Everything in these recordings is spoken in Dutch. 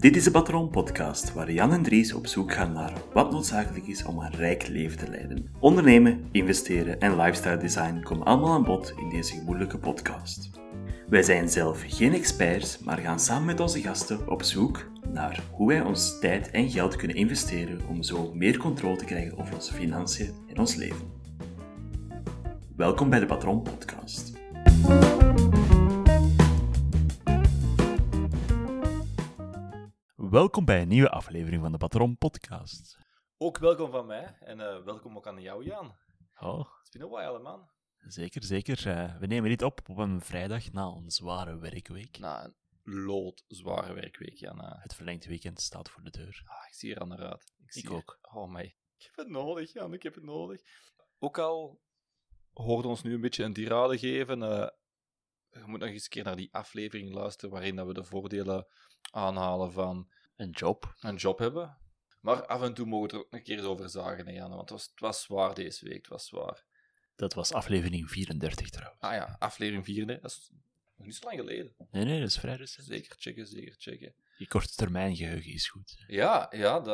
Dit is de Patron Podcast, waar Jan en Dries op zoek gaan naar wat noodzakelijk is om een rijk leven te leiden. Ondernemen, investeren en lifestyle design komen allemaal aan bod in deze gemoedelijke podcast. Wij zijn zelf geen experts, maar gaan samen met onze gasten op zoek naar hoe wij ons tijd en geld kunnen investeren om zo meer controle te krijgen over onze financiën en ons leven. Welkom bij de Patron Podcast. Welkom bij een nieuwe aflevering van de Patron Podcast. Ook welkom van mij en welkom ook aan jou, Jan. Oh, It's been a while, man. zeker. We nemen dit op een vrijdag na een zware werkweek. Na een loodzware werkweek, Jan. Het verlengde weekend staat voor de deur. Ik zie er aan naar uit. Ik ook. Oh, my. Ik heb het nodig, Jan. Ik heb het nodig. Ook al hoorde ons nu een beetje een tirade geven. Je moet nog eens een keer naar die aflevering luisteren waarin dat we de voordelen aanhalen van Een job. een job hebben. Maar af en toe mogen we er ook een keer eens over zagen, hè, Jan. Want het was zwaar deze week. Het was zwaar. Dat was aflevering 34 trouwens. Ah ja, aflevering 4. Dat is nog niet zo lang geleden. Nee, dat is vrij recent. Zeker checken. Je korte termijn geheugen is goed. Ja,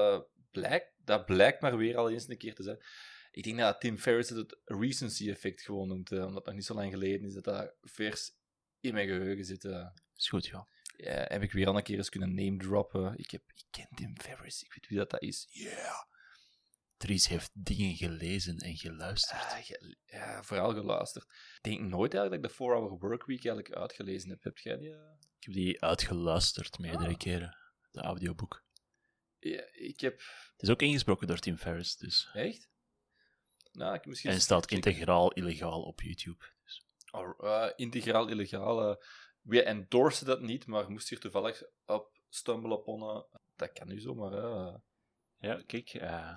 dat blijkt maar weer al eens een keer te zijn. Ik denk dat Tim Ferriss het recency effect gewoon noemt, omdat het nog niet zo lang geleden is dat vers in mijn geheugen zit. Is goed, ja. Ja, heb ik weer al een keer eens kunnen name droppen. Ik ken Tim Ferriss, ik weet wie dat is. Yeah. Dries heeft dingen gelezen en geluisterd. Ja, vooral geluisterd. Ik denk nooit eigenlijk dat ik de 4-Hour Workweek eigenlijk uitgelezen heb. Heb jij die? Ik heb die uitgeluisterd meerdere keren, de audioboek. Ja, ik heb... Het is ook ingesproken door Tim Ferriss, dus. Echt? Nou, ik misschien... En het staat integraal illegaal op YouTube. Dus. Integraal illegaal. We endorsen dat niet, maar moest hier toevallig op stumble upon. Dat kan nu zomaar. Ja, kijk,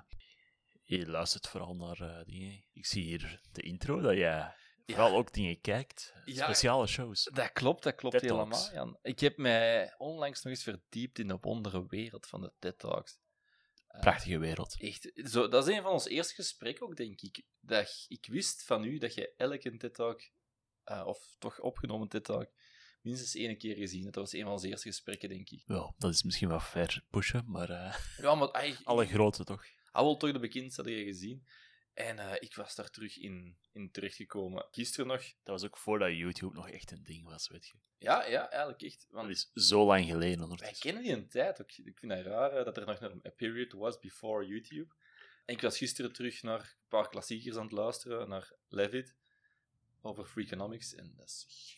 je luistert vooral naar dingen. Ik zie hier de intro, dat jij vooral ook dingen kijkt. Ja, Speciale shows. Dat klopt TED helemaal, Talks. Jan. Ik heb mij onlangs nog eens verdiept in de wondere wereld van de TED Talks. Prachtige wereld. Echt, dat is een van ons eerste gesprekken ook, denk ik. Dat ik wist van u dat je elke TED Talk, of toch opgenomen TED Talk, minstens 1 keer gezien hebt. Dat was een van onze eerste gesprekken, denk ik. Ja, dat is misschien wel ver pushen, maar Ja, maar eigenlijk... alle grote toch? Al toch de bekendste had je gezien. En ik was daar terug in terechtgekomen. Gisteren nog. Dat was ook voordat YouTube nog echt een ding was, weet je. Ja, eigenlijk echt. Dat Want is zo lang geleden wij ondertussen. kennen die een tijd ook. Ik vind het raar dat er nog een period was before YouTube. En ik was gisteren terug naar een paar klassiekers aan het luisteren. Naar Levitt. Over Freakonomics. En dat is...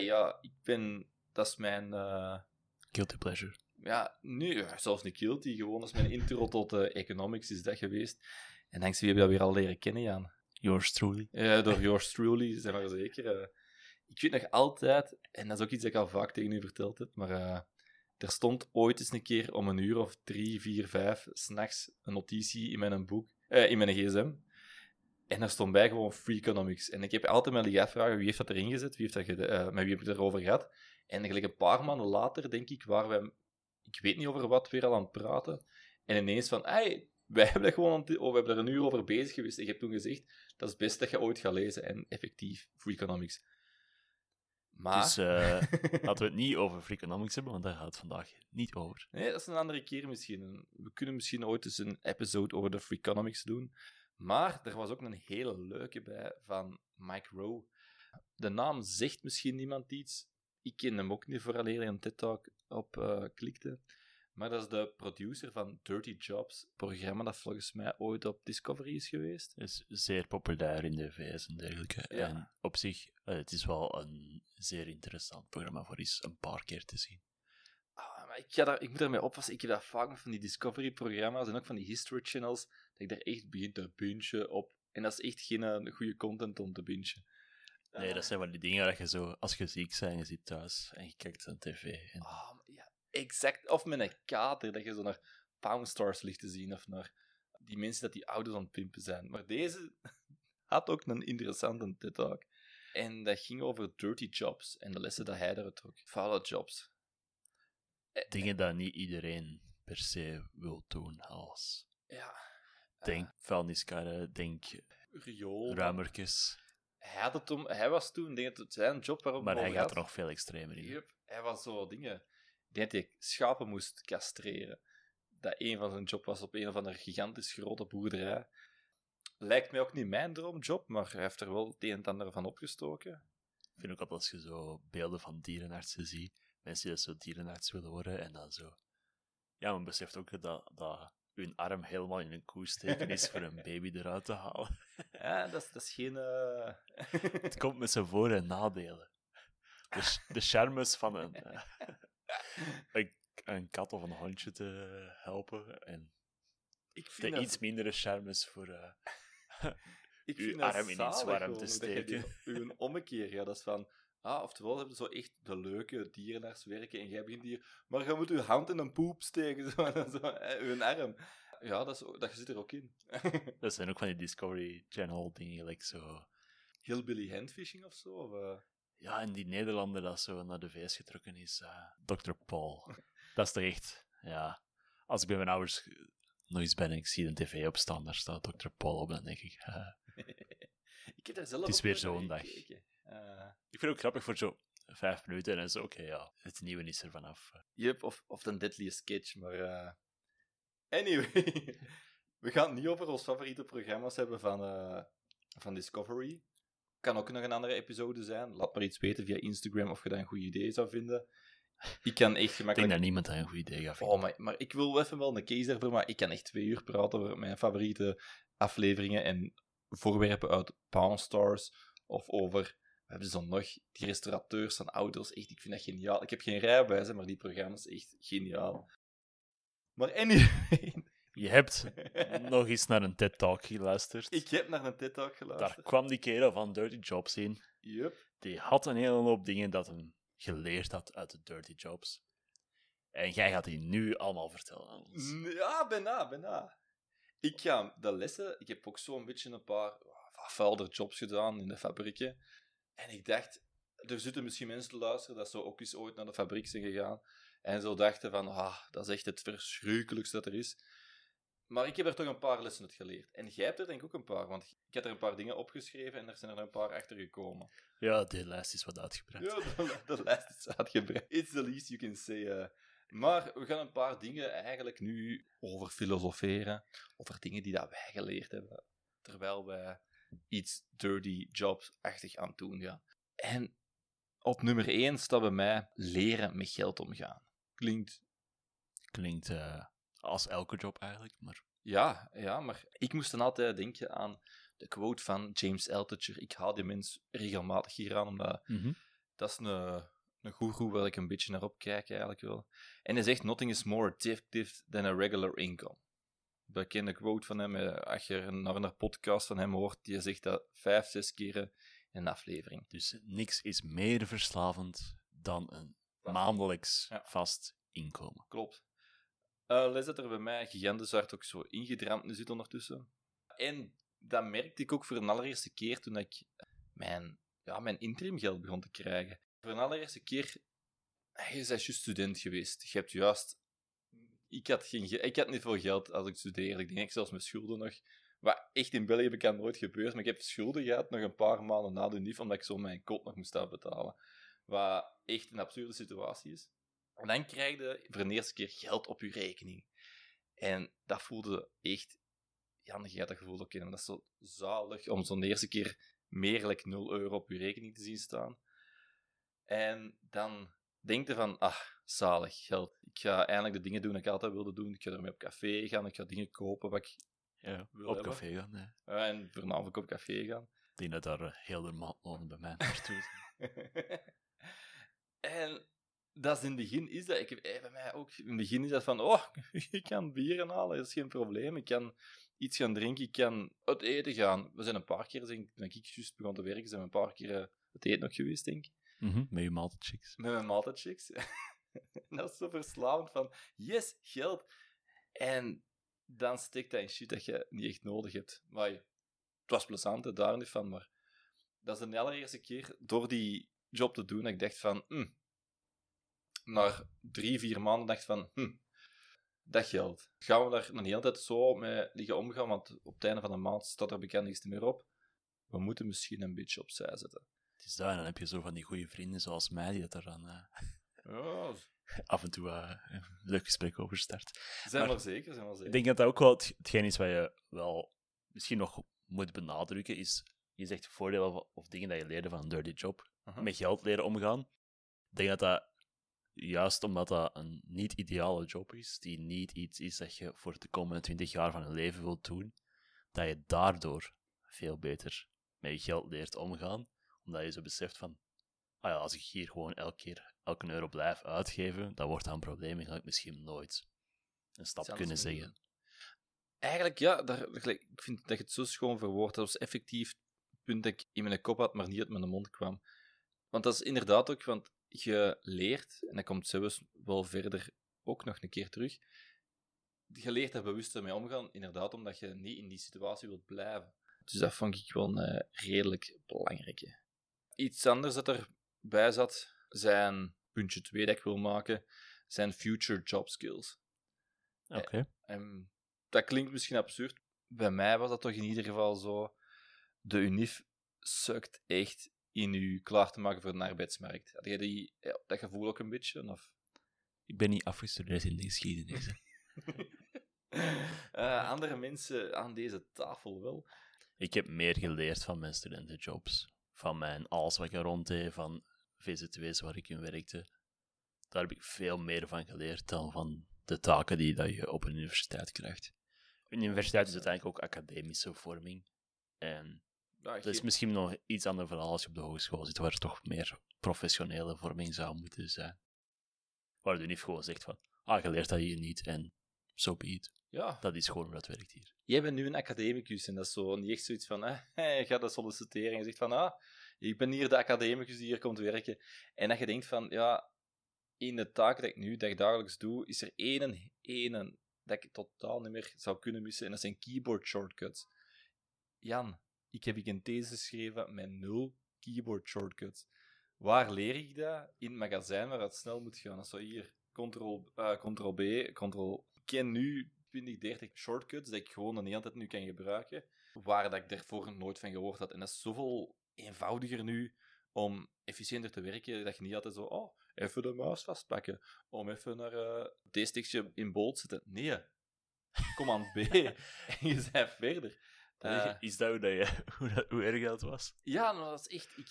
Dat is mijn... Guilty pleasure. Ja, nu, zelfs niet guilty. Gewoon als mijn intro tot economics is dat geweest. En dankzij wie heb je dat weer al leren kennen, Jan? Yours truly. Ja, door yours truly, zeg maar zeker. Ik weet nog altijd, en dat is ook iets dat ik al vaak tegen u verteld heb, maar er stond ooit eens een keer om 1 uur of 3, 4, 5 s'nachts een notitie in mijn boek, in mijn gsm. En daar stond bij gewoon Freakonomics. En ik heb altijd me liggen afvragen, wie heeft dat erin gezet? Met wie heb ik het erover gehad? En gelijk een paar maanden later, denk ik, waren wij... Ik weet niet over wat, weer al aan het praten. En ineens van, hey, wij hebben dat gewoon we hebben er 1 uur over bezig geweest. Ik heb toen gezegd, dat is het beste dat je ooit gaat lezen. En effectief, Freakonomics. Maar... Dus laten we het niet over Freakonomics hebben, want daar gaat het vandaag niet over. Nee, dat is een andere keer misschien. We kunnen misschien ooit eens een episode over de Freakonomics doen. Maar er was ook een hele leuke bij van Mike Rowe. De naam zegt misschien niemand iets. Ik ken hem ook niet vooraleer hij een TED-talk op klikte. Maar dat is de producer van Dirty Jobs, een programma dat volgens mij ooit op Discovery is geweest. Het is zeer populair in de VS en dergelijke. Ja. En op zich, het is wel een zeer interessant programma voor eens een paar keer te zien. Maar ik moet daarmee oppassen. Ik heb dat vaak met van die Discovery-programma's en ook van die History Channels, dat ik daar echt begin te bingen op. En dat is echt geen goede content om te bingen. Nee, dat zijn wel die dingen dat je zo, als je ziek bent, je zit thuis en je kijkt aan tv. En... Ja, exact. Of met een kater, dat je zo naar Pound Stars ligt te zien, of naar die mensen dat die ouders aan het pimpen zijn. Maar deze had ook een interessante TED-talk. En dat ging over dirty jobs en de lessen dat hij eruit trok. Vuile jobs. Dingen dat niet iedereen per se wil doen, als... Ja. Denk vuilniskarren, denk Riool. ruimertjes. Hij was toen, denk ik, zijn job waarop Maar hij over gaat had. er nog veel extremer in. Yep, hij was zo dingen. dat hij schapen moest castreren. Dat een van zijn job was op een of andere gigantisch grote boerderij. Lijkt mij ook niet mijn droomjob, maar hij heeft er wel het een en het ander van opgestoken. Ik vind ook altijd als je zo beelden van dierenartsen ziet, mensen die dat zo dierenarts willen worden, en dan zo... Ja, men beseft ook dat hun arm helemaal in een koe steken is voor een baby eruit te halen. Ja, dat is geen... Het komt met zijn voor- en nadelen. De charmes van een kat of een hondje te helpen, en Ik vind de iets mindere charmes voor ik uw vind dat arm in iets zalig warm gewoon, te dat je steken. uw ommekeer, ja, dat is van... oftewel hebben ze zo echt de leuke dierenarts werken en jij begint hier... Maar je moet je hand in een poep steken, zo, en zo, uw arm. Ja, dat zit er ook in. Dat zijn ook van die Discovery Channel dingen, like zo... Hillbilly handfishing of zo? Of, Ja, en die Nederlander dat zo naar de VS getrokken is, Dr. Paul. Dat is toch echt... Ja, als ik bij mijn ouders nog eens ben en ik zie een tv opstaan, daar staat Dr. Paul op, dan denk ik... Ik heb daar zelf Het is ook weer nooit zo'n naar dag. gekeken. Ik vind het ook grappig voor zo 5 minuten en dan zo, oké, ja, het nieuwe is er vanaf. Yep, of de Deadly Sketch, maar... Anyway, we gaan het niet over ons favoriete programma's hebben van Discovery. Kan ook nog een andere episode zijn. Laat maar iets weten via Instagram of je dat een goed idee zou vinden. Ik kan echt Ik denk gemakkelijk... dat niemand dat een goed idee gaat vinden. Oh, maar ik wil even wel een case daarvoor, maar ik kan echt 2 uur praten over mijn favoriete afleveringen en voorwerpen uit Pawn Stars, of over, we hebben zo nog, die restaurateurs van auto's. Echt, ik vind dat geniaal. Ik heb geen rijbewijs, hè, maar die programma's, echt geniaal. Maar anyway... Je hebt nog eens naar een TED-talk geluisterd. Ik heb naar een TED-talk geluisterd. Daar kwam die kerel van Dirty Jobs in. Yup. Die had een hele hoop dingen dat hem geleerd had uit de Dirty Jobs. En jij gaat die nu allemaal vertellen aan ons. Ja, bijna. Ik ga de lessen... Ik heb ook zo'n beetje een paar vuilder jobs gedaan in de fabrieken. En ik dacht... Er zitten misschien mensen te luisteren dat zo ook eens ooit naar de fabriek zijn gegaan. En zo dachten van... dat is echt het verschrikkelijkste dat er is. Maar ik heb er toch een paar lessen uit geleerd. En jij hebt er denk ik ook een paar. Want ik heb er een paar dingen opgeschreven en er zijn er een paar achter gekomen. Ja, de lijst is wat uitgebreid. Ja, de lijst is uitgebreid. It's the least you can say. Maar we gaan een paar dingen eigenlijk nu over filosoferen. Over dingen die dat wij geleerd hebben. Terwijl wij iets dirty jobs-achtig aan het doen gaan. En op nummer 1 staat bij mij leren met geld omgaan. Klinkt als elke job eigenlijk, maar... Ja, maar ik moest dan altijd denken aan de quote van James Altucher. Ik haal die mens regelmatig hier aan, omdat dat is een goeroe waar ik een beetje naar opkijk eigenlijk wel. En hij zegt, nothing is more addictive than a regular income. Bekende quote van hem, als je naar een podcast van hem hoort, die zegt dat 5, 6 keer in een aflevering. Dus niks is meer verslavend dan een maandelijks vast inkomen. Klopt. Les dat er bij mij gigantisch hard ook zo ingedramd zit ondertussen. En dat merkte ik ook voor de allereerste keer toen ik mijn interimgeld begon te krijgen. Voor de allereerste keer, je bent juist student geweest. Je hebt juist... Ik had niet veel geld als ik studeerde. Ik denk zelfs mijn schulden nog... Wat echt in België bekend nooit gebeurd, maar ik heb schulden gehad nog een paar maanden na de NIF, omdat ik zo mijn kot nog moest afbetalen. Wat echt een absurde situatie is. En dan krijg je voor de eerste keer geld op je rekening. En dat voelde echt... Jan, je gaat dat gevoel ook kennen. Dat is zo zalig om zo'n eerste keer meer dan 0 euro op je rekening te zien staan. En dan denk je van, zalig, geld. Ik ga eindelijk de dingen doen die ik altijd wilde doen. Ik ga ermee op café gaan, ik ga dingen kopen wat ik wil op hebben. café gaan, hè. En voornamelijk op café gaan. Ik denk dat daar heel de maandlonen bij mij naartoe zijn. En dat is in het begin is dat... bij mij ook. In het begin is dat van... ik kan bieren halen, dat is geen probleem. Ik kan iets gaan drinken, ik kan uit eten gaan. We zijn een paar keer, toen ik juist begon te werken, zijn we een paar keer uit eten nog geweest, denk ik. Met je maaltijdchicks. Met mijn maaltijdchicks. Dat is zo verslavend van... Yes, geld. En dan steekt dat in shit dat je niet echt nodig hebt. Maar het was plezant, hè, daar niet van. Maar dat is de allereerste keer door die job te doen dat ik dacht van... Na 3-4 maanden dacht van... dat geld. Gaan we daar een hele tijd zo mee liggen omgaan? Want op het einde van de maand staat er bekend niks meer op. We moeten misschien een beetje opzij zetten. Het is daar, en dan heb je zo van die goede vrienden zoals mij die dat er dan Ja, af en toe een leuk gesprek over start. zijn Maar- we zeker, zijn we zeker. Ik denk dat dat ook wel hetgeen is wat je wel misschien nog moet benadrukken, is, je zegt voordelen of dingen dat je leerde van een dirty job, Aha. met geld leren omgaan. Ik denk dat dat, juist omdat dat een niet-ideale job is, die niet iets is dat je voor de komende 20 jaar van je leven wilt doen, dat je daardoor veel beter met je geld leert omgaan, omdat je zo beseft van, ah ja, als ik hier gewoon elke euro blijf uitgeven, dan wordt dat een probleem en ga ik misschien nooit een stap Iets kunnen anders zeggen. doen. Eigenlijk, ja, ik vind dat je het zo schoon verwoordt. Dat was effectief het punt dat ik in mijn kop had, maar niet uit mijn mond kwam. Want dat is inderdaad ook, want je leert, en dat komt zelfs wel verder ook nog een keer terug, je leert er bewust mee omgaan, inderdaad, omdat je niet in die situatie wilt blijven. Dus dat vond ik wel een redelijk belangrijke. Iets anders dat erbij zat, zijn puntje 2 dat ik wil maken, zijn future job skills. Oké. En dat klinkt misschien absurd. Bij mij was dat toch in ieder geval zo. De UNIF sukt echt in u klaar te maken voor de arbeidsmarkt. Had jij dat gevoel ook een beetje? Of? Ik ben niet afgestudeerd in de geschiedenis. Hè. Andere mensen aan deze tafel wel. Ik heb meer geleerd van mijn studentenjobs. Van mijn alles wat ik er rond deed, van VZ2's waar ik in werkte. Daar heb ik veel meer van geleerd dan van de taken die dat je op een universiteit krijgt. Een universiteit is uiteindelijk ook academische vorming. En Ja, dat is misschien nog iets ander verhaal als je op de hogeschool zit, waar er toch meer professionele vorming zou moeten zijn. Waar de UNIF gewoon zegt van, je leert dat hier niet en so be it. ja, Dat is gewoon hoe dat werkt hier. jij bent nu een academicus en dat is zo niet echt zoiets van, je gaat dat solliciteren en je zegt van, ik ben hier de academicus die hier komt werken. En dat je denkt van, ja, in de taak dat ik dagelijks doe, is er één dat ik totaal niet meer zou kunnen missen en dat zijn keyboard shortcuts. Jan, ik heb een thesis geschreven met 0 keyboard shortcuts. Waar leer ik dat? In het magazijn waar het snel moet gaan. Dat is zo hier, Ctrl-B, Ctrl... Ik ken nu 20, 30 shortcuts dat ik gewoon de hele tijd nu kan gebruiken, waar dat ik daarvoor nooit van gehoord had. En dat is zoveel eenvoudiger nu om efficiënter te werken, dat je niet altijd zo, even de muis vastpakken, om even naar deze tekstje in bold zetten. Nee, command B en je bent verder. Is dat hoe erg dat was? Ja, maar dat is echt...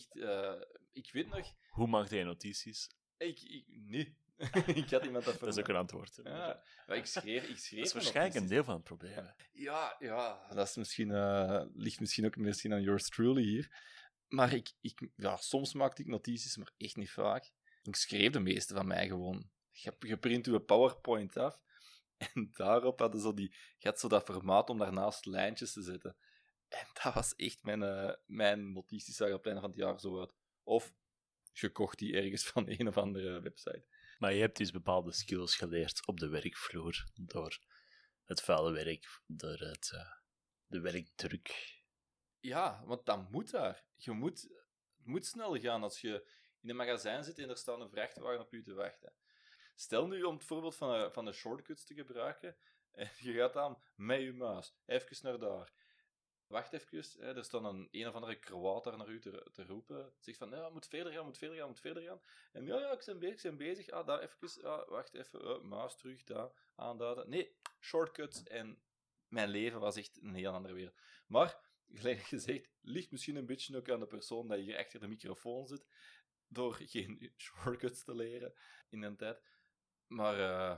Ik weet nog... Hoe maakte je notities? Nee. Ik had iemand dat Dat is ook een antwoord. Hè. Ja, maar ik schreef Dat is mijn waarschijnlijk een notities. deel van het probleem. hè. Ja, dat is misschien, ligt misschien ook meer aan yours truly hier. Maar soms maakte ik notities, maar echt niet vaak. Ik schreef de meeste van mij gewoon. Je print je PowerPoint af en daarop hadden je had zo dat formaat om daarnaast lijntjes te zetten. En dat was echt mijn notities zagen op het einde van het jaar zo uit. Of gekocht die ergens van een of andere website. Maar je hebt dus bepaalde skills geleerd op de werkvloer. Door het vuile werk, door de werkdruk. Ja, want dat moet daar. Het moet snel gaan als je in een magazijn zit en er staat een vrachtwagen op je te wachten. Stel nu om het voorbeeld van de shortcuts te gebruiken. En je gaat dan met je muis even naar daar. Wacht even, er staat een of andere Kroaat daar naar u te roepen. Zegt van, ja, moet verder gaan. En ja, ik ben bezig. Daar even, wacht even, muis terug, daar, aanduiden. Nee, shortcuts en mijn leven was echt een heel andere wereld. Maar, gelijk gezegd, ligt misschien een beetje ook aan de persoon dat hier achter de microfoon zit, door geen shortcuts te leren in een tijd. Maar,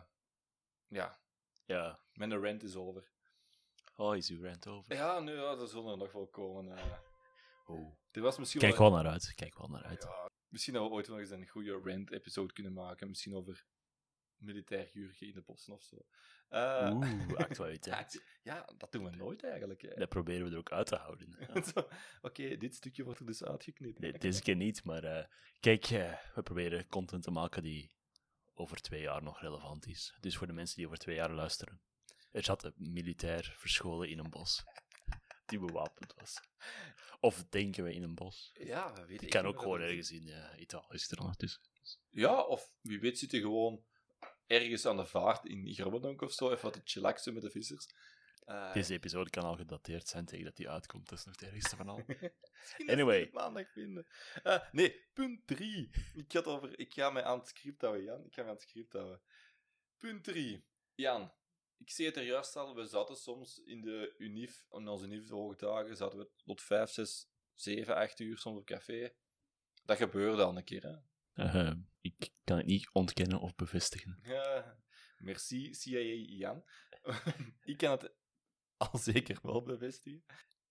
ja, mijn rant is over. Oh, is uw rant over? Ja, dat zullen er nog wel komen. Oh. Er was misschien Kijk wel... wel naar uit. Kijk wel naar uit. Ja, misschien dat we ooit nog eens een goede rant-episode kunnen maken. Misschien over militair huurgen in de bossen of zo. Actualiteit. Ja, dat doen we nooit eigenlijk. Hè. Dat proberen we er ook uit te houden. Ja. Oké, dit stukje wordt er dus uitgeknipt. Nee, deze keer niet, maar kijk, we proberen content te maken die over 2 jaar nog relevant is. Dus voor de mensen die over 2 jaar luisteren. Er zat een militair verscholen in een bos. Die bewapend was. Of denken we in een bos. Ja, we weten. Die kan ook gewoon ergens in Italië zitten ondertussen. Ja, of wie weet zit je gewoon ergens aan de vaart in Grobbendonk of zo, even wat te chillaxen met de vissers. Deze episode kan al gedateerd zijn tegen dat die uitkomt. Dat is nog het ergste van al. Misschien Anyway. dat ze het maandag vinden. Nee, punt 3. Ik ga mij aan het script houden, Jan. Ik ga mij aan het script houden. Punt 3. Jan, ik zei het er juist al, we zaten soms in onze unief dagen zaten we tot 5, 6, 7, 8 uur soms op café. Dat gebeurde al een keer, hè. Ik kan het niet ontkennen of bevestigen. Ja, merci, CIA Jan. Ik kan het al zeker wel bevestigen.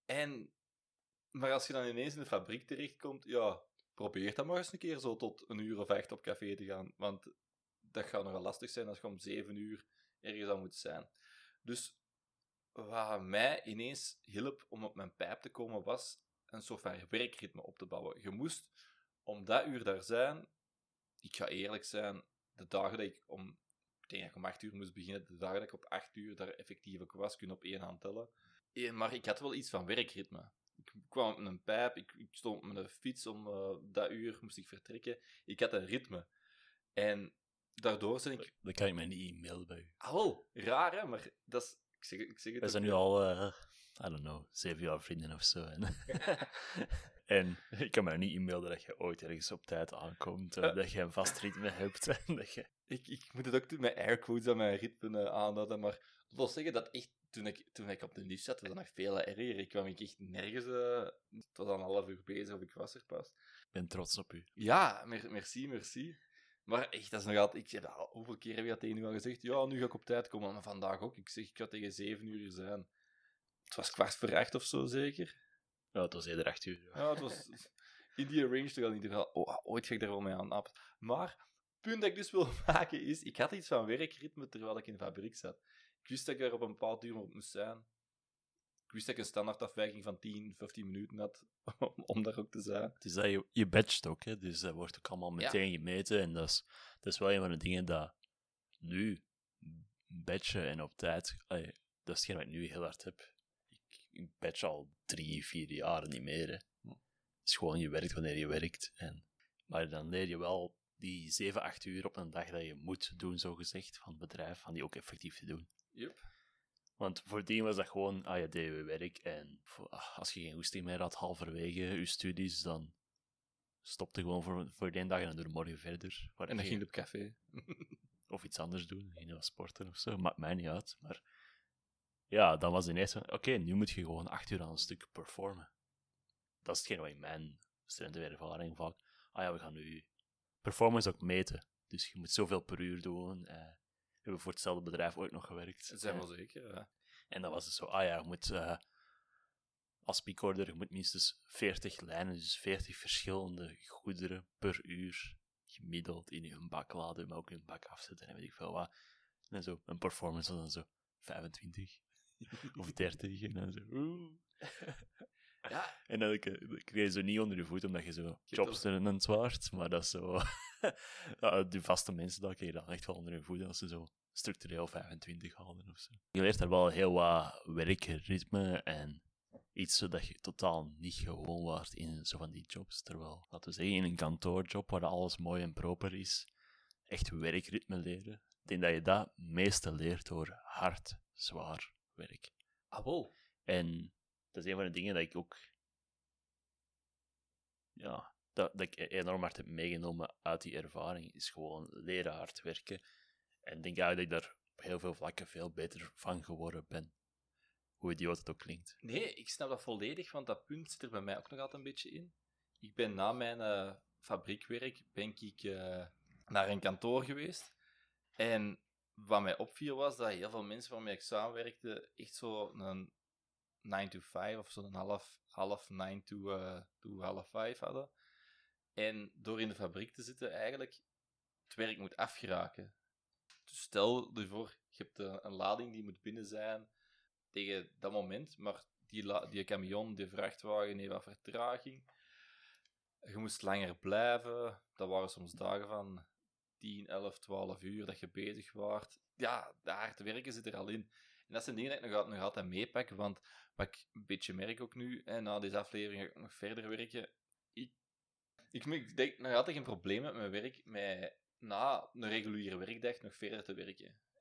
Maar als je dan ineens in de fabriek terechtkomt, ja, probeer dan maar eens een keer zo tot 1 uur of 8 op café te gaan. Want dat gaat nogal lastig zijn als je om 7 uur ergens aan moet zijn. Dus wat mij ineens hielp om op mijn pijp te komen, was een soort van werkritme op te bouwen. Je moest om dat uur daar zijn. Ik ga eerlijk zijn, de dagen dat ik denk dat ik om 8 uur moest beginnen, de dagen dat ik op 8 uur daar effectief ook was, kun je op 1 hand tellen. Maar ik had wel iets van werkritme. Ik kwam op een pijp, ik stond op mijn fiets om dat uur moest ik vertrekken. Ik had een ritme. En daardoor ben ik... Dan kan ik mij niet e-mailen bij u. Wel, raar hè, maar dat is... Ik zeg het We zijn nu al, I don't know, 7 jaar vrienden of zo. En ik kan mij niet e-mailen dat je ooit ergens op tijd aankomt. Dat je een vast ritme hebt. Dat je... Ik moet het ook doen met airquotes aan mijn ritme aanhouden, maar dat wil zeggen dat echt, toen ik op de lift zat, was dat nog veel erger. Ik kwam echt nergens, het was al een half uur bezig of ik was er pas. Ik ben trots op u. Ja, merci. Maar echt, dat is nog altijd... Hoeveel keer heb je dat tegen u al gezegd? Ja, nu ga ik op tijd komen. Maar vandaag ook. Ik zeg, ik ga tegen 7 uur zijn. Het was 7:15 of zo, zeker? Ja, het was eerder 8 uur. Ja, het was in die range toch al niet. Ooit ga ik daar wel mee aan de nappen. Maar het punt dat ik dus wil maken is... Ik had iets van werkritme terwijl ik in de fabriek zat. Ik wist dat ik daar op een bepaald uur op moest zijn. Ik wist dat ik een standaardafwijking van 10, 15 minuten had om daar ook te zijn. Het is dat je badgt ook, hè? Dus dat wordt ook allemaal meteen gemeten. En dat is wel een van de dingen dat nu badgen en op tijd... dat is hetgeen wat ik nu heel hard heb. Ik badge al 3, 4 jaar niet meer. Hè. Het is gewoon, je werkt wanneer je werkt. Maar dan leer je wel die 7, 8 uur op een dag dat je moet doen, zogezegd, van het bedrijf, van die ook effectief te doen. Yep. Want voordien was dat gewoon, je deed je werk en als je geen goesting meer had halverwege je studies, dan stopte gewoon voor die dag en dan doe je morgen verder. En dan ging je op café. Of iets anders doen, ging je wat sporten of zo, maakt mij niet uit. Maar ja, dan was ineens van, oké, nu moet je gewoon 8 uur aan een stuk performen. Dat is hetgeen wat in mijn studentenervaring vaak, we gaan nu performance ook meten. Dus je moet zoveel per uur doen. We hebben voor hetzelfde bedrijf ooit nog gewerkt. Dat zijn wel zeker, ja. En dan was het zo, je moet als pickorder, je moet minstens 40 lijnen, dus 40 verschillende goederen per uur gemiddeld in je bak laden, maar ook in je bak afzetten en weet ik veel wat. En zo, een performance was dan zo 25 of 30 en dan zo, Ja. En dan kreeg je zo niet onder je voet, omdat je zo jobs en het waard, maar dat is zo... de vaste mensen, dat kreeg je dan echt wel onder je voet als ze zo structureel 25 halen of zo. Je leert daar wel heel wat werkritme en iets dat je totaal niet gewoon waard in zo van die jobs. Terwijl, laten we zeggen, in een kantoorjob waar alles mooi en proper is, echt werkritme leren. Ik denk dat je dat meeste leert door hard, zwaar werk. Ah, wel. En dat is een van de dingen dat ik ook... Ja, dat ik enorm hard heb meegenomen uit die ervaring, is gewoon leren hard werken. En ik denk eigenlijk dat ik daar op heel veel vlakken veel beter van geworden ben. Hoe idioot het ook klinkt. Nee, ik snap dat volledig, want dat punt zit er bij mij ook nog altijd een beetje in. Ik ben na mijn fabriekwerk naar een kantoor geweest. En wat mij opviel was dat heel veel mensen waarmee ik samenwerkte echt zo een 9 to 5 of zo'n half 9 to half 5 hadden. En door in de fabriek te zitten eigenlijk het werk moet afgeraken. Dus stel je voor, je hebt een lading die moet binnen zijn tegen dat moment, maar die camion, die vrachtwagen heeft wat vertraging. Je moest langer blijven. Dat waren soms dagen van 10, 11, 12 uur dat je bezig waart. Ja, dat hard werken zit er al in. En dat zijn dingen dat ik nog altijd meepak, want wat ik een beetje merk ook nu, na deze aflevering ga ik nog verder werken. Ik denk nog altijd geen probleem met mijn werk, met na een reguliere werkdag nog verder te werken.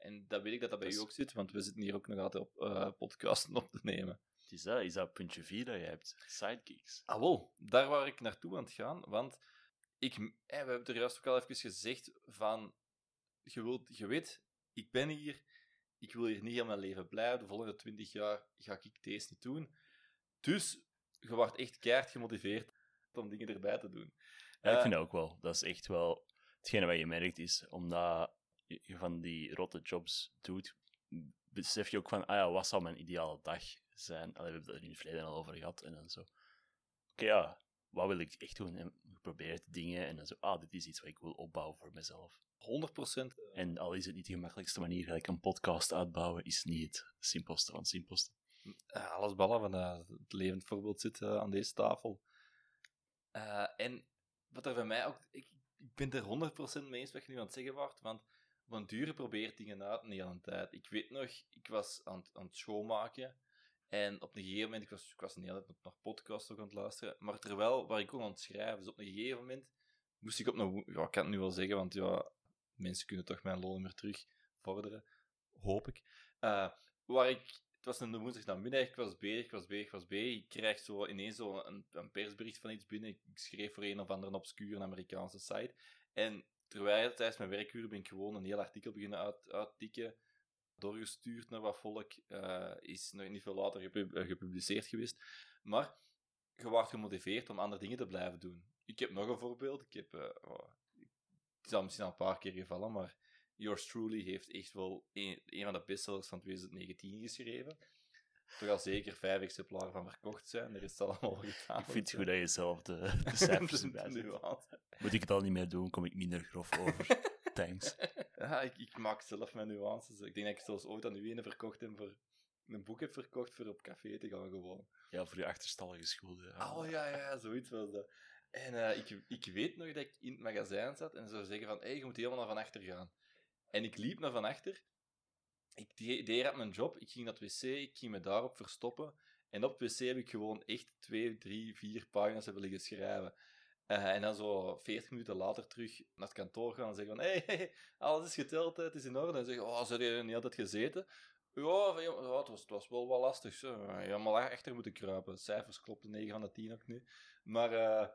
En dat weet ik dat bij Dat u is- ook zit, want we zitten hier ook nog altijd op podcasten op te nemen. Is dat puntje 4 dat je hebt? Sidekicks. Ah, wel, daar waar ik naartoe aan het gaan, want we hebben het er juist ook al even gezegd van, je weet, ik ben hier, ik wil hier niet heel mijn leven blijven, de volgende 20 jaar ga ik deze niet doen. Dus je wordt echt keihard gemotiveerd om dingen erbij te doen. Ja, ik vind dat ook wel. Dat is echt wel... Hetgene wat je merkt is, omdat je van die rotte jobs doet, besef je ook van, wat zou mijn ideale dag zijn? Allee, we hebben het er in het verleden al over gehad. En dan zo, oké, wat wil ik echt doen? En je probeert dingen en dan zo, dit is iets wat ik wil opbouwen voor mezelf. 100%. En al is het niet de gemakkelijkste manier, gelijk een podcast uitbouwen, is niet het simpelste van het simpelste. Alles behalve het levend voorbeeld zit aan deze tafel. En wat er bij mij ook... Ik ben er 100% mee eens wat je nu aan het zeggen wordt, want op een duur probeert dingen uit niet aan een tijd. Ik weet nog, ik was aan het schoonmaken en op een gegeven moment, ik was een hele tijd nog podcasts ook aan het luisteren, maar terwijl, waar ik ook aan het schrijven, dus op een gegeven moment moest ik op een... Ja, ik kan het nu wel zeggen, want mensen kunnen toch mijn loon meer terug vorderen, hoop ik. Het was een woensdagnamiddag, ik was bezig. Ik krijg zo ineens een persbericht van iets binnen. Ik schreef voor een of andere obscure Amerikaanse site. En tijdens mijn werkuren ben ik gewoon een heel artikel beginnen uittikken, doorgestuurd naar wat volk. Is nog niet veel later gepubliceerd geweest. Maar je wordt gemotiveerd om andere dingen te blijven doen. Ik heb nog een voorbeeld. Het is al misschien al een paar keer gevallen, maar Yours Truly heeft echt wel een van de bestsellers van 2019 geschreven. Toch al zeker 5 exemplaren van verkocht zijn. Er is het allemaal gedaan. Ik vind het goed dat je zelf de cijfers erbij zet. nuance. Moet ik het al niet meer doen, kom ik minder grof over. Thanks. Ja, ik maak zelf mijn nuances. Ik denk dat ik zelfs ooit aan u een boek heb verkocht voor op café te gaan gewoon. Ja, voor je achterstallige schulden. Oh ja, zoiets was dat. En ik weet nog dat ik in het magazijn zat en ze zouden zeggen van, je moet helemaal naar van achter gaan. En ik liep naar van achter. Ik deed uit mijn job. Ik ging naar het wc. Ik ging me daarop verstoppen. En op het wc heb ik gewoon echt 2, 3, 4 pagina's hebben liggen schrijven. En dan zo 40 minuten later terug naar het kantoor gaan en zeggen van, hey, alles is geteld, het is in orde. En zeggen, zou je niet altijd gezeten? Ja, het was wel wat lastig. Zo. Helemaal achter moeten kruipen. Cijfers klopten 9 van de 10 ook nu. Maar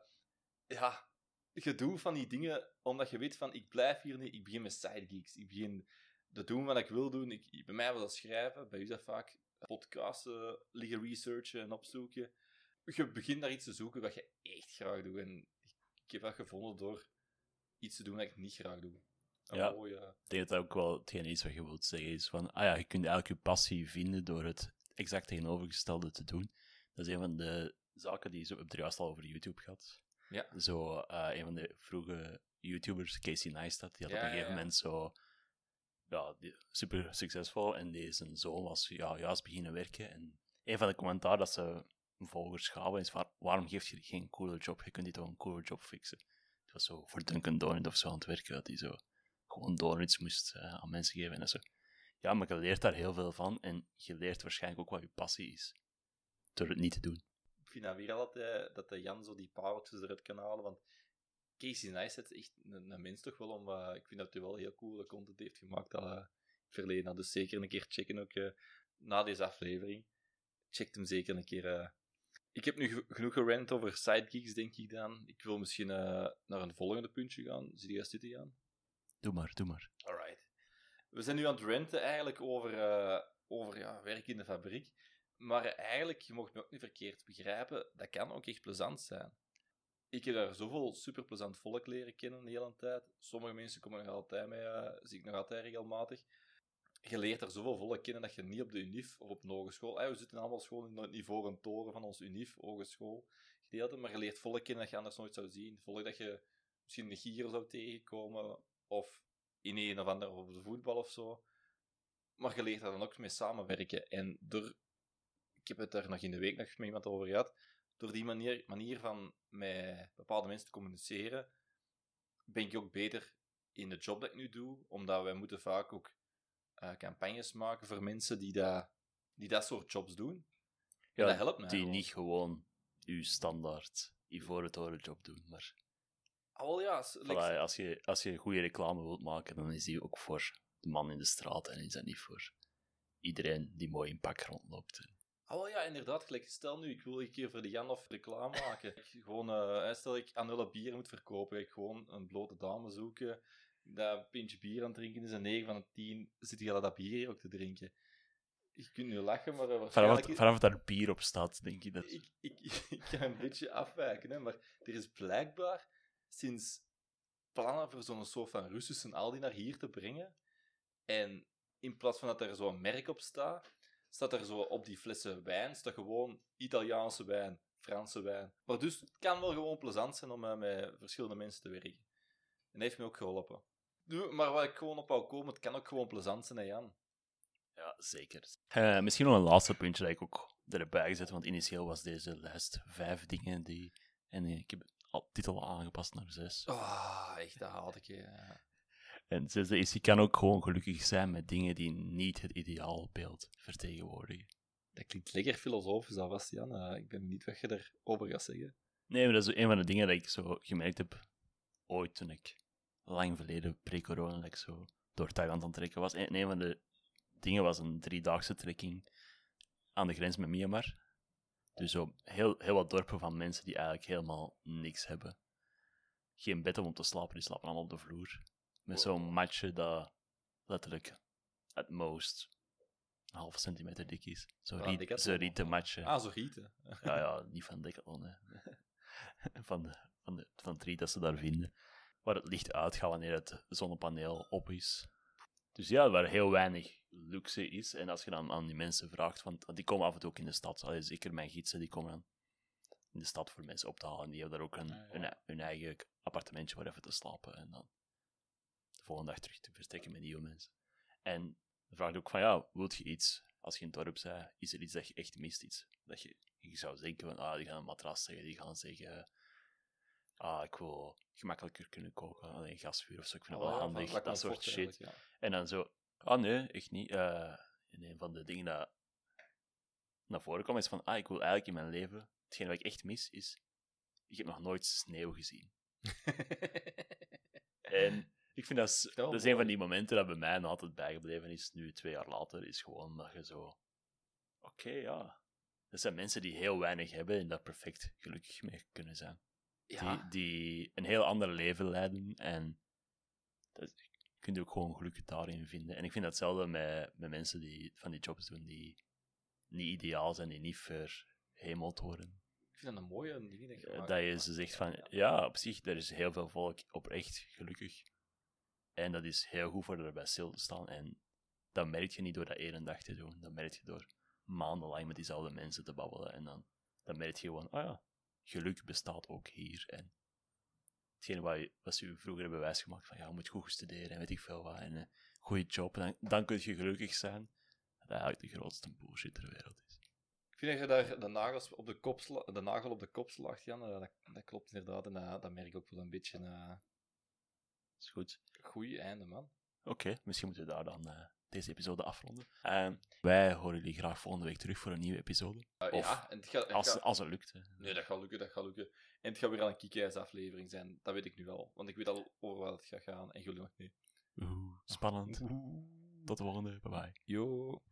je doet van die dingen omdat je weet van, ik blijf hier niet, ik begin met sidegeeks. Ik begin te doen wat ik wil doen. Bij mij was dat schrijven, bij u is dat vaak podcasten, liggen researchen en opzoeken. Je begint naar iets te zoeken wat je echt graag doet. En ik heb dat gevonden door iets te doen wat ik niet graag doe. Ja. Ik denk dat dat ook wel hetgeen is wat je wilt zeggen. Is van, je kunt eigenlijk je passie vinden door het exact tegenovergestelde te doen. Dat is een van de zaken die we hebben het er juist al over YouTube gehad. Ja. Zo, een van de vroege YouTubers, Casey Neistat, die had op een gegeven moment zo... Ja, super succesvol. En zijn zoon was juist beginnen werken. En een van de commentaar dat ze volgers gaven is van, waarom geef je geen coole job? Je kunt dit wel een coole job fixen. Het was zo voor Dunkin' Donuts of zo aan het werken, dat hij zo gewoon donuts moest aan mensen geven en zo. Ja, maar je leert daar heel veel van. En je leert waarschijnlijk ook wat je passie is. Door het niet te doen. Ik vind dat weer altijd dat de Jan zo die pareltjes eruit kan halen, want Casey Neistat is echt een mens toch wel om... ik vind dat hij wel heel coole content heeft gemaakt al in het verleden. Dus zeker een keer checken ook na deze aflevering. Check hem zeker een keer. Ik heb nu genoeg gerant over sidegeeks, denk ik dan. Ik wil misschien naar een volgende puntje gaan. Zie je zitten, Jan? Doe maar. Alright. We zijn nu aan het ranten eigenlijk over werk in de fabriek. Maar eigenlijk, je mocht me ook niet verkeerd begrijpen, dat kan ook echt plezant zijn. Ik heb daar zoveel superplezant volk leren kennen de hele tijd. Sommige mensen komen nog altijd mee, zie ik nog altijd regelmatig. Je leert er zoveel volk kennen dat je niet op de UNIF of op een hogeschool... we zitten allemaal schoon in het ivoren toren van ons UNIF, hogeschool gedeelte, maar je leert volk kennen dat je anders nooit zou zien. Volk dat je misschien een gier zou tegenkomen, of in een of ander op de voetbal of zo. Maar je leert daar dan ook mee samenwerken. En ik heb het daar nog in de week nog met iemand over gehad, door die manier van met bepaalde mensen te communiceren, ben ik ook beter in de job dat ik nu doe, omdat wij moeten vaak ook campagnes maken voor mensen die dat soort jobs doen. Ja, en dat helpt mij die gewoon. niet gewoon uw standaard ivoren toren job doen, maar... Al ja, Voilà, als je goede reclame wilt maken, dan is die ook voor de man in de straat en is dat niet voor iedereen die mooi in pak rondloopt. Oh ja, inderdaad. Gelijk, stel nu, ik wil een keer voor de Jan of reclame maken. Stel ik Annulle bier moet verkopen, ik gewoon een blote dame zoeken, dat een pintje bier aan het drinken is en 9 van de 10 zit je dat bier hier ook te drinken. Je kunt nu lachen, maar waarschijnlijk... Vanaf daar bier op staat, denk je dat... Ik kan een beetje afwijken, hè, maar er is blijkbaar sinds plannen voor zo'n soort van Russische Aldi naar hier te brengen. En in plaats van dat er zo'n merk op staat, staat er zo op die flessen wijn, staat gewoon Italiaanse wijn, Franse wijn. Maar dus het kan wel gewoon plezant zijn om met verschillende mensen te werken. En dat heeft me ook geholpen. Maar wat ik gewoon op wou komen, het kan ook gewoon plezant zijn, hè Jan. Ja, zeker. Misschien nog een laatste puntje dat ik ook erbij gezet, want initieel was deze lijst 5 dingen die... En ik heb al titel aangepast naar 6. Echt, dat had ik. En het 6e is, je kan ook gewoon gelukkig zijn met dingen die niet het ideaalbeeld vertegenwoordigen. Dat klinkt lekker filosofisch, alvast, Jan. Ik ben benieuwd wat je erover gaat zeggen. Nee, maar dat is een van de dingen dat ik zo gemerkt heb ooit toen ik lang verleden, pre-corona, dat ik zo door Thailand aan het trekken was. En een van de dingen was een 3-daagse trekking aan de grens met Myanmar. Dus zo heel wat dorpen van mensen die eigenlijk helemaal niks hebben. Geen bed om te slapen, die slapen allemaal op de vloer. Met zo'n matje dat letterlijk at most een halve centimeter dik is. Zo'n rieten matje. Zo rieten. Ja, niet van Decathlon, hè. van het riet dat ze daar vinden. Waar het licht uitgaat wanneer het zonnepaneel op is. Dus ja, waar heel weinig luxe is. En als je dan aan die mensen vraagt, want die komen af en toe ook in de stad. Zeker mijn gidsen, die komen dan in de stad voor mensen op te halen. Die hebben daar ook hun eigen appartementje voor even te slapen. En dan de volgende dag terug te vertrekken met nieuwe mensen. En dan vraag je ook van, ja, wilt je iets? Als je in het dorp bent, is er iets dat je echt mist? Iets dat je zou denken van, die gaan een matras zeggen, die gaan zeggen... ik wil gemakkelijker kunnen koken, alleen gasvuur of zo, ik vind het wel handig, dat soort shit. Ja. En dan zo, nee, echt niet. En een van de dingen dat naar voren kwam is van, ik wil eigenlijk in mijn leven, hetgeen wat ik echt mis, is, ik heb nog nooit sneeuw gezien. En ik vind dat is een van die momenten dat bij mij nog altijd bijgebleven is, nu 2 jaar later, is gewoon dat je zo, ja. Er zijn mensen die heel weinig hebben en daar perfect gelukkig mee kunnen zijn. Ja. Die een heel ander leven leiden en dat kun je ook gewoon geluk daarin vinden. En ik vind hetzelfde met mensen die van die jobs doen die niet ideaal zijn, die niet verhemeld worden. Ik vind dat een mooie ding dat je ze zegt van, ja, op zich, er is heel veel volk oprecht gelukkig. En dat is heel goed voor erbij stil te staan. En dat merk je niet door dat 1 dag te doen. Dat merk je door maandenlang met diezelfde mensen te babbelen. En dan merk je gewoon, geluk bestaat ook hier. En hetgeen wat ze u vroeger hebben wijsgemaakt van, je moet goed studeren en weet ik veel wat. En een goede job. En dan kun je gelukkig zijn. Dat eigenlijk de grootste bullshit ter wereld is. Ik vind dat je daar de nagel op de kop slaagt, Jan. Dat klopt inderdaad. En dat merk ik ook wel een beetje. Is goed. Goeie einde, man. Oké, misschien moeten we daar dan deze episode afronden. Wij horen jullie graag volgende week terug voor een nieuwe episode. Als het lukt. Hè. Nee, dat gaat lukken. En het gaat weer al een kick-ass aflevering zijn. Dat weet ik nu al. Want ik weet al over wat het gaat gaan. En jullie nog niet. Spannend. Tot de volgende. Bye bye. Yo.